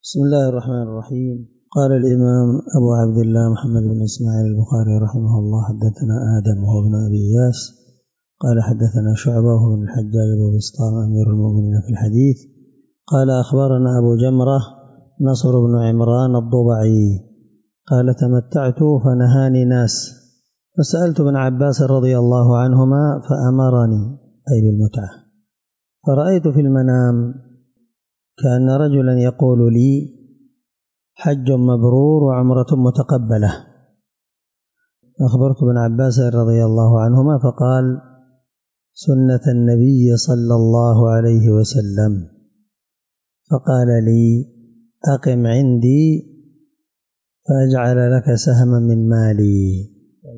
بسم الله الرحمن الرحيم. قال الإمام أبو عبد الله محمد بن إسماعيل البخاري رحمه الله: حدثنا آدم وهو ابن أبي إياس قال حدثنا شعبة وهو بن الحجاج أبو بسطام أمير المؤمنين في الحديث قال أخبرنا أبو جمرة نصر بن عمران الضبعي قال: تمتعت فنهاني ناس فسألت ابن عباس رضي الله عنهما فأمرني أي بالمتعة، فرأيت في المنام كأن رجلا يقول لي: حج مبرور وعمرة متقبلة. أخبرت ابن عباس رضي الله عنهما فقال: سنة النبي صلى الله عليه وسلم. فقال لي: أقم عندي فأجعل لك سهما من مالي.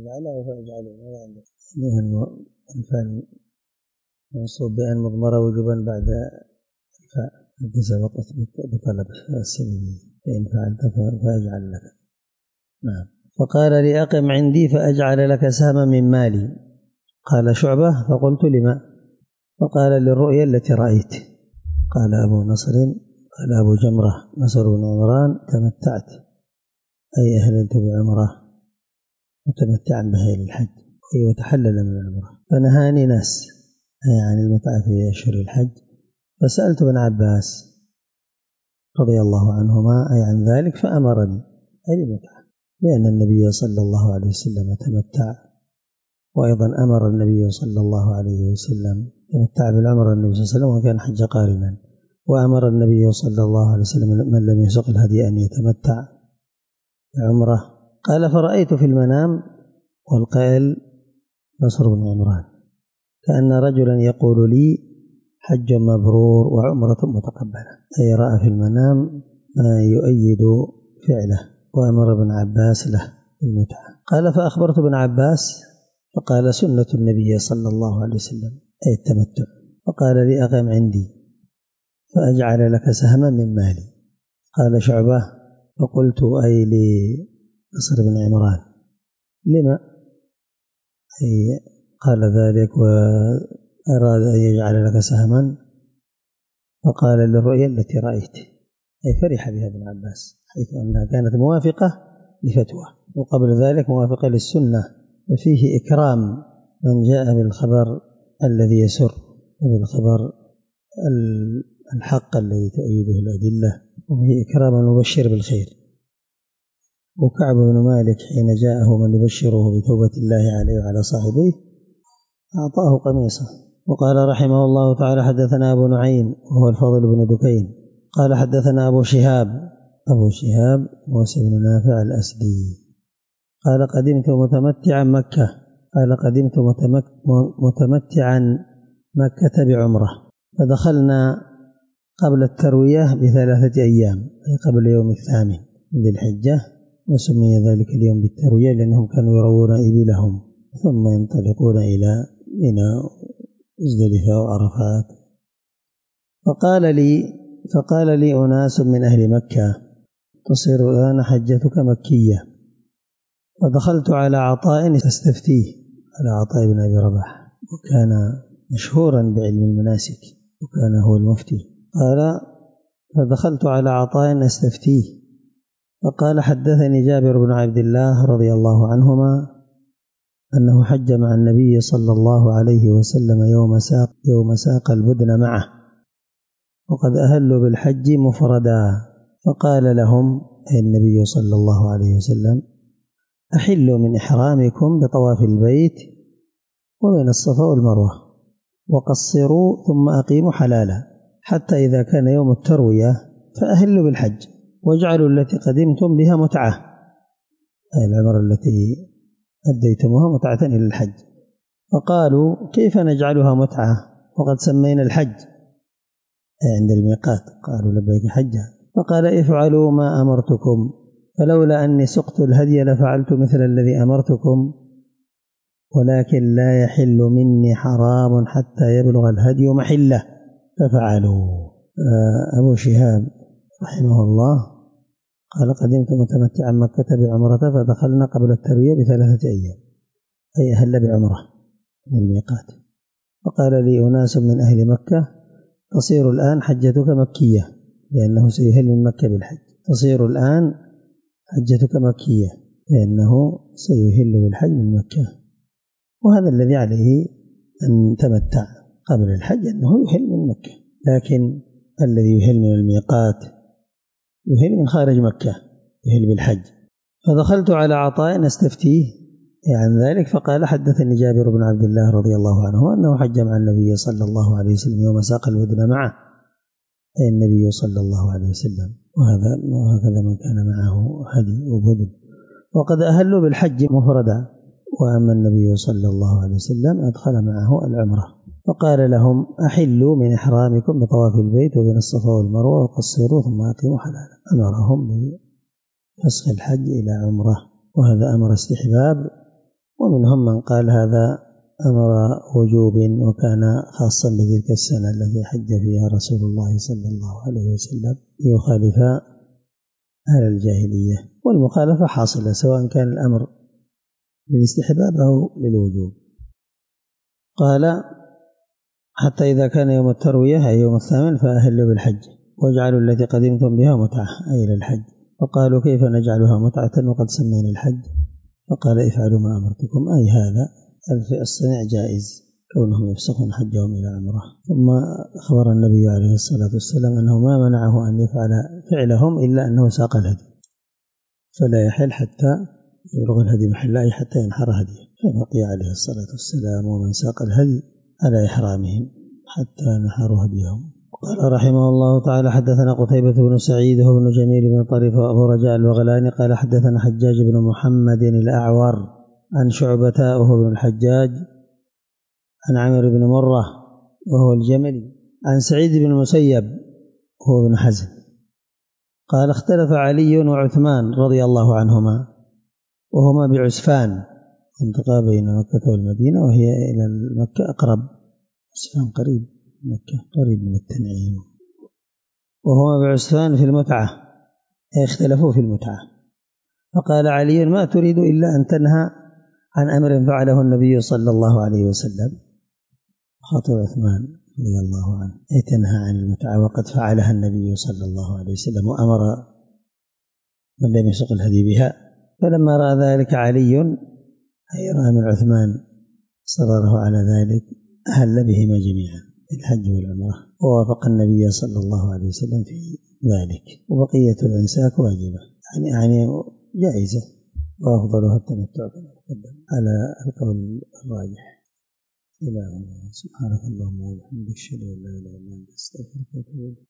الفعل منصوب بأن مضمرة وجوبا بعد الفاء التي سبقت بطلب السببية، فإن فعلت فأجعل لك. نعم. فقال لي: أقم عندي فأجعل لك سهما من مالي. قال شعبة: فقلت: لما؟ فقال: للرؤيا التي رأيت. قال أبو نصر قال أبو جمرة نصر بن عمران: تمتعت أي أهللت بعمرة متمتعا بها إلى الحج، أي وتحلل من العمرة، فنهاني ناس أي عن المتعة في أشهر الحج. فسألت ابن عباس رضي الله عنهما أي عن ذلك فأمرني أي بالمتعة، لأن النبي صلى الله عليه وسلم تمتع، وأيضا أمر النبي صلى الله عليه وسلم تمتع بالعمرة النبي صلى الله عليه وسلم وكان حج قارنا، وأمر النبي صلى الله عليه وسلم من لم يسق الهدي أن يتمتع بعمرة. قال: فرأيت في المنام، والقائل نصر بن عمران، كأن رجلا يقول لي: حج مبرور وعمرة متقبلة، أي رأى في المنام ما يؤيد فعله، وأمر ابن عباس له بالمتعة. قال: فأخبرت ابن عباس فقال: سنة النبي صلى الله عليه وسلم أي التمتع. فقال لي: أقم عندي فأجعل لك سهما من مالي. قال شعبة: فقلت أي لنصر بن عمران: لما؟ أي قال ذلك وأراد أن يجعل لك سهما. فقال: للرؤيا التي رأيت، أي فرح بها ابن عباس، حيث أنها كانت موافقة لفتوى، وقبل ذلك موافقة للسنة، وفيه إكرام من جاء بالخبر الذي يسر وبالخبر الحق الذي تؤيده الأدلة، وفيه إكرام المبشر بالخير. وكعب بن مالك حين جاءه من يبشره بتوبة الله عليه وعلى صاحبيه أعطاه قميصه. وقال رحمه الله تعالى: حدثنا أبو نعيم وهو الفضل بن دكين قال: حدثنا أبو شهاب موسى بن نافع الأسدي قال: قدمت متمتعا مكة، قال: قدمت متمتعا مكة بعمرة، فدخلنا قبل التروية ب3 أيام، أي قبل يوم 8 من ذي الحجة، وسمي ذلك اليوم بالتروية لأنهم كانوا يروون إبلهم ثم ينطلقون إلى منى مزدلفة وعرفات. فقال لي أناس من أهل مكة: تصير الآن حجتك مكية. فدخلت على عطاء استفتيه، على عطاء بن أبي رباح، وكان مشهورا بعلم المناسك وكان هو المفتي. قال: فدخلت على عطاء استفتيه، فقال: حدثني جابر بن عبد الله رضي الله عنهما أنه حج مع النبي صلى الله عليه وسلم يوم ساق البدن معه، وقد أهلوا بالحج مفردا، فقال لهم أي النبي صلى الله عليه وسلم: أحلوا من إحرامكم بطواف البيت وبين الصفا والمروة، وقصروا ثم أقيموا حلالا، حتى إذا كان يوم التروية فأهلوا بالحج، واجعلوا التي قدمتم بها متعة، أي العمر التي أديتموها متعة إلى الحج. فقالوا: كيف نجعلها متعة وقد سمينا الحج عند الميقات؟ قالوا: لبيك حجة. فقال: افعلوا ما أمرتكم، فلولا أني سقت الهدي لفعلت مثل الذي أمرتكم، ولكن لا يحل مني حرام حتى يبلغ الهدي محله، ففعلوا. أبو شهاب رحمه الله قال: قدمت متمتعا مكة بعمرة، فدخلنا قبل التروية ب3 أيام، أي أهل بعمرة من الميقات. فقال لي أناس من أهل مكة: تصير الآن حجتك مكية. لأنه سيهل من مكة بالحج، تصير الآن حجتك مكية لأنه سيهل بالحج من مكة. وهذا الذي عليه أن تمتع قبل الحج أنه يهل من مكة، لكن الذي يهل من الميقات يهل من خارج مكة يهل بالحج. فدخلت على عطاء نستفتيه عن ذلك فقال حدثني جابر بن عبد الله رضي الله عنه أنه حج مع النبي صلى الله عليه وسلم يوم ساق البدن معه، أي النبي صلى الله عليه وسلم، وهكذا من كان معه هدي وبدن، وقد أهلوا بالحج مفردا، وأما النبي صلى الله عليه وسلم أدخل معه العمرة، فقال لهم أحلوا من إحرامكم بطواف البيت وبين الصفا والمروة وقصروا ثم أقيموا حلالا. أمرهم بفسخ الحج إلى عمرة، وهذا أمر استحباب، ومنهم من قال هذا أمر وجوب وكان خاصا بتلك السنة التي حج فيها رسول الله صلى الله عليه وسلم ليخالف أهل الجاهلية، والمخالفة حاصلة سواء كان الأمر للاستحباب أو للوجوب. قال حتى إذا كان يوم التروية أي يوم الثامن فأهلوا بالحج واجعلوا التي قدمتم بها متعة أي للحج. فقالوا كيف نجعلها متعة وقد سمينا الحج؟ فقال افعلوا ما أمرتكم، أي هذا الصنع جائز كونهم يفسخون حجهم إلى عمره. ثم أخبر النبي عليه الصلاة والسلام أنه ما منعه أن يفعل فعلهم إلا أنه ساق الهدي، فلا يحل حتى يبلغ الهدي محله حتى ينحر هديه، فبقي عليه الصلاة والسلام ومن ساق الهدي على إحرامهم حتى نحروا هديهم. قال رحمه الله تعالى حدثنا قتيبة بن سعيد وهو بن جميل بن طريف وأبو رجاء البغلاني قال حدثنا حجاج بن محمد الأعور عن شعبة وهو بن الحجاج عن عمرو بن مرة وهو الجملي عن سعيد بن المسيب وهو بن حزم قال اختلف علي وعثمان رضي الله عنهما وهما بعسفان، منطقة بين مكة والمدينة وهي إلى مكة أقرب، عسفان قريب مكة قريب من التنعيم، وهما بعسفان في المتعة، اختلفوا في المتعة. فقال علي ما تريد إلا أن تنهى عن أمر فعله النبي صلى الله عليه وسلم، خاطب عثمان رضي الله عنه أي تنهى عن المتعة وقد فعلها النبي صلى الله عليه وسلم وأمر من لم يسق الهدي بها. فلما رأى ذلك علي أي رأى من عثمان صرره على ذلك أهل بهما جميعا الحج والعمرة، ووافق النبي صلى الله عليه وسلم في ذلك. وبقية الإمساك واجبة يعني جائزة، وأفضلها التمتع كما تقدم على القول الراجح. إلى سبحانك اللهم وبحمدك أشهد أن لا إله إلا أنت أستغفرك وأتوب إليك.